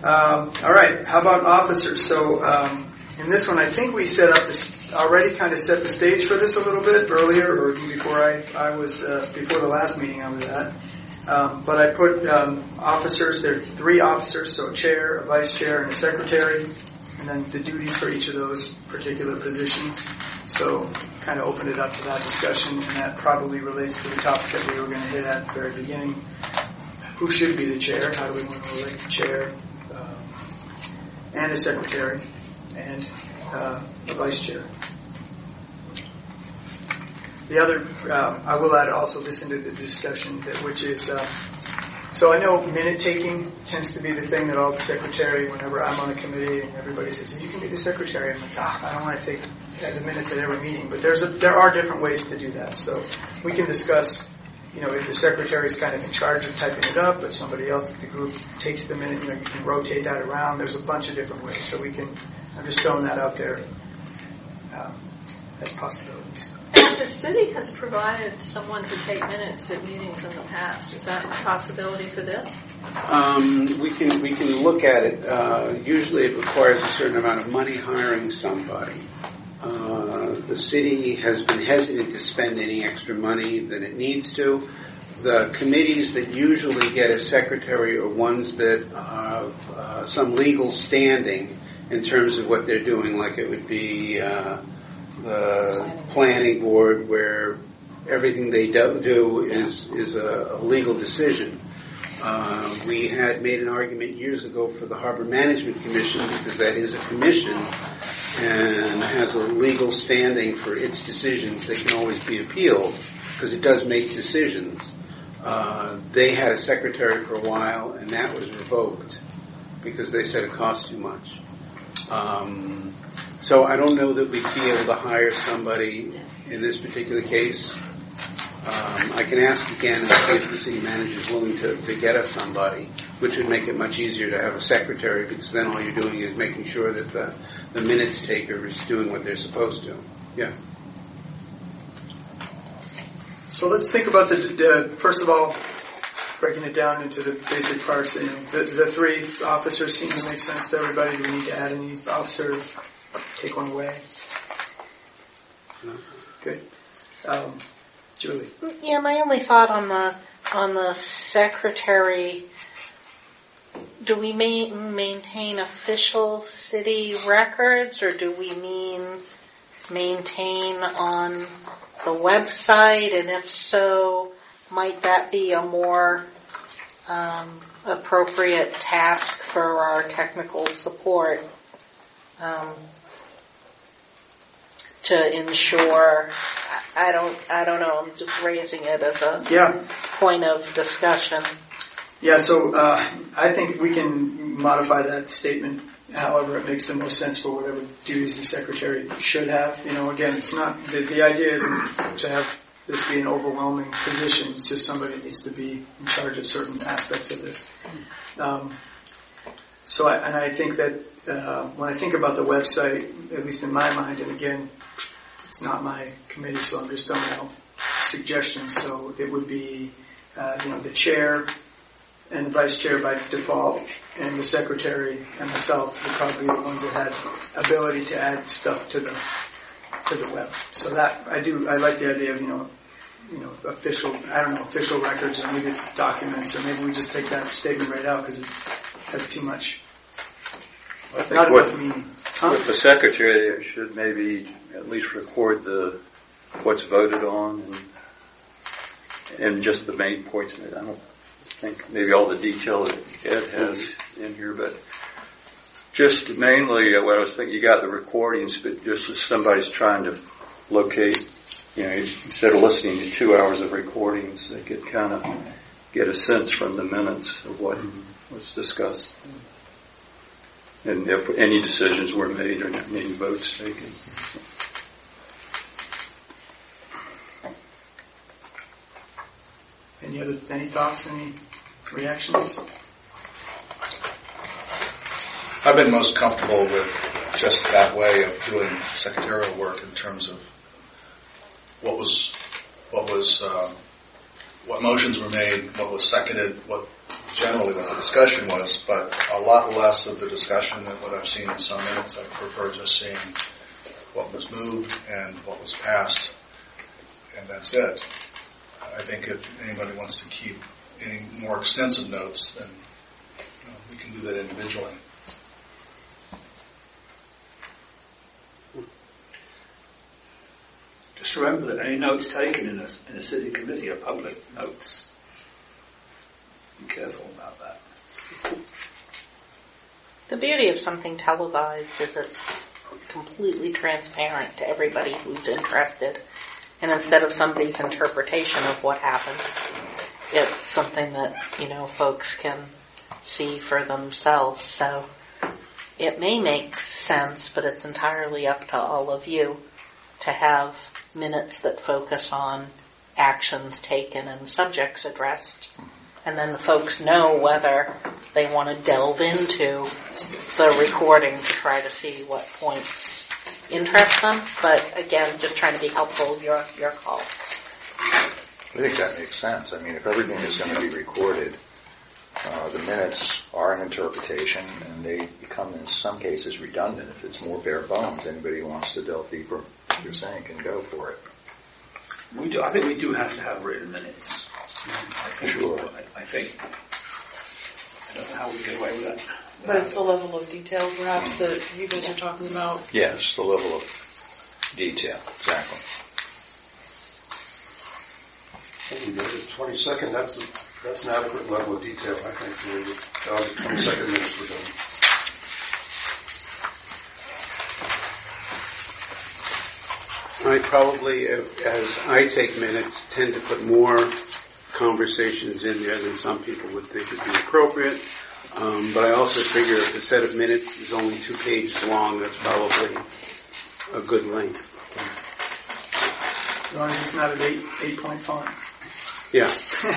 All right. How about officers? So in this one, I think we already kind of set the stage for this a little bit earlier, or before I was before the last meeting I was at. But I put officers. There are 3 officers, so a chair, a vice chair, and a secretary, and then the duties for each of those particular positions. So kind of opened it up to that discussion, and that probably relates to the topic that we were going to hit at the very beginning. Who should be the chair? How do we want to elect the chair? And a secretary, and a vice chair. The other, I will add also this into the discussion, which is, so I know minute taking tends to be the thing that all the secretary, whenever I'm on a committee and everybody says, you can be the secretary, I'm like, I don't want to take the minutes at every meeting, but there are different ways to do that. So we can discuss, if the secretary is kind of in charge of typing it up, but somebody else at the group takes the minute, you can rotate that around. There's a bunch of different ways. So I'm just throwing that out there as possibilities. The city has provided someone to take minutes at meetings in the past. Is that a possibility for this? We can look at it. Usually it requires a certain amount of money hiring somebody. The city has been hesitant to spend any extra money than it needs to. The committees that usually get a secretary are ones that have some legal standing in terms of what they're doing, like it would be the planning board, where everything they do is a legal decision. We had made an argument years ago for the Harbor Management Commission, because that is a commission and has a legal standing for its decisions that can always be appealed, because it does make decisions. They had a secretary for a while, and that was revoked because they said it cost too much. So I don't know that we'd be able to hire somebody in this particular case. I can ask again and see if the city manager is willing to get us somebody, which would make it much easier to have a secretary, because then all you're doing is making sure that the minutes taker is doing what they're supposed to. Yeah. So let's think about first of all, breaking it down into the basic parts. The 3 officers seem to make sense to everybody. Do we need to add any officer? Take one away? No. Good. Julie? Yeah, my only thought on the secretary, do we maintain official city records, or do we maintain on the website? And if so, might that be a more appropriate task for our technical support to ensure? I don't know. I'm just raising it as a point of discussion. Yeah. So I think we can modify that statement however it makes the most sense for whatever duties the secretary should have. Again, it's not the idea isn't to have this be an overwhelming position. It's just somebody needs to be in charge of certain aspects of this. So I think that when I think about the website, at least in my mind, and again, it's not my committee, so I'm just throwing out suggestions. So it would be, the chair and the vice chair by default, and the secretary and myself would probably be the ones that had ability to add stuff to the web. So that I like the idea of official records, or maybe it's documents, or maybe we just take that statement right out because it has too much. I think with the secretary, should maybe at least record what's voted on and just the main points in it. I don't think maybe all the detail that Ed has in here, but just mainly what I was thinking, you got the recordings, but just as somebody's trying to locate, instead of listening to 2 hours of recordings, they could kind of get a sense from the minutes of what was discussed. And if any decisions were made or any votes taken. Any thoughts, any reactions? I've been most comfortable with just that way of doing secretarial work in terms of what motions were made, what was seconded, what generally what the discussion was, but a lot less of the discussion than what I've seen in some minutes. I prefer just seeing what was moved and what was passed, and that's it. I think if anybody wants to keep any more extensive notes, then we can do that individually. Just remember that any notes taken in a city committee are public notes. Be careful about that. The beauty of something televised is it's completely transparent to everybody who's interested. And instead of somebody's interpretation of what happened, it's something that, folks can see for themselves. So it may make sense, but it's entirely up to all of you to have minutes that focus on actions taken and subjects addressed. And then the folks know whether they want to delve into the recording to try to see what points interest them. But again, just trying to be helpful, your call. I think that makes sense. I mean, if everything is going to be recorded, the minutes are an interpretation, and they become, in some cases, redundant. If it's more bare bones, anybody who wants to delve deeper, as you're saying, can go for it. We do. I think we do have to have written minutes. Sure. I think. I don't know how we get away with that. But it's the level of detail, perhaps, that you guys are talking about. Yes, the level of detail, exactly. And 22nd, that's an adequate level of detail, I think, for the 22nd minutes were done. I probably, as I take minutes, tend to put more conversations in there than some people would think would be appropriate. But I also figure if the set of minutes is only 2 pages long, that's probably a good length. As long as it's not an 8-point font. Yeah.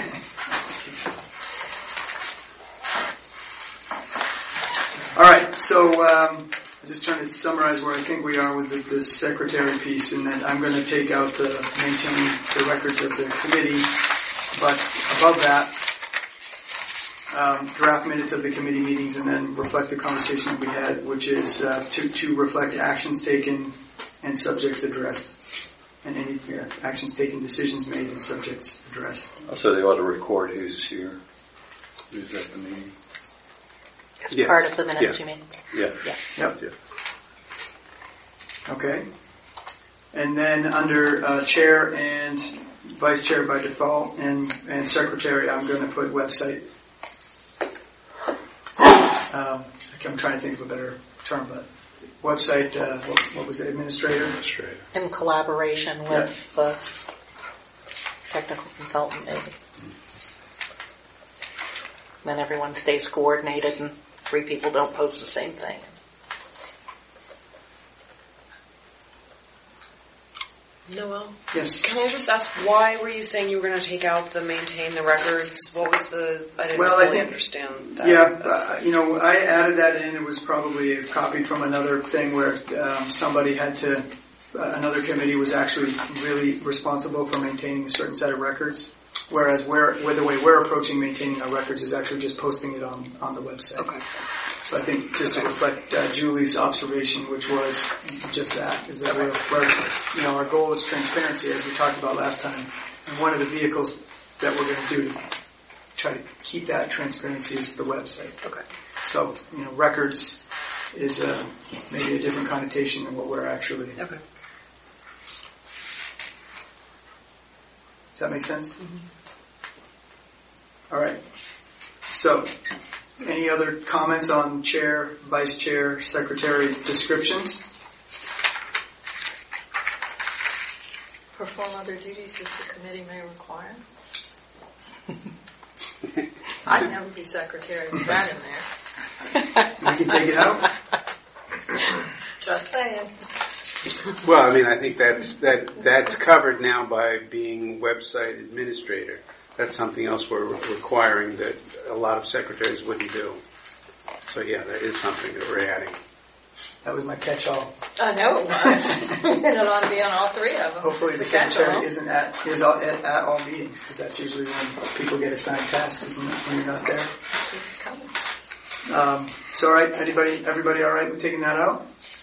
All right, so I'm just trying to summarize where I think we are with the secretary piece, and then I'm going to take out the maintaining the records of the committee. But above that, draft minutes of the committee meetings, and then reflect the conversation that we had, which is to reflect actions taken and subjects addressed. And any actions taken, decisions made, and subjects addressed. Also, they ought to record who's here, who's at the meeting. As part of the minutes, you mean? Yeah. Yep. Okay. And then under chair and vice chair by default and secretary, I'm going to put website. I'm trying to think of a better term, but website, what was it, administrator? In collaboration with the technical consultant, maybe. Then everyone stays coordinated and 3 people don't post the same thing. Noel? Yes. Can I just ask, why were you saying you were going to take out the maintain the records? What was I didn't really understand that. Yeah, I added that in. It was probably a copy from another thing where somebody had to, another committee was actually really responsible for maintaining a certain set of records. Whereas the way we're approaching maintaining our records is actually just posting it on the website. Okay. So I think just to reflect Julie's observation, which was just that, is that we're our goal is transparency, as we talked about last time. And one of the vehicles that we're going to do to try to keep that transparency is the website. Okay. So, records is maybe a different connotation than what we're actually. Okay. Does that make sense? Mm-hmm. All right. So, any other comments on chair, vice chair, secretary descriptions? Perform other duties as the committee may require. I'd never be secretary with that in there. We can take it out. Just saying. Well, I think that's covered now by being website administrator. That's something else we're requiring that a lot of secretaries wouldn't do. So yeah, that is something that we're adding. That was my catch-all. I know it was. And it ought to be on all three of them. Hopefully the secretary is at all meetings, because that's usually when people get assigned tasks, isn't it, when you're not there? So all right, everybody all right with taking that out?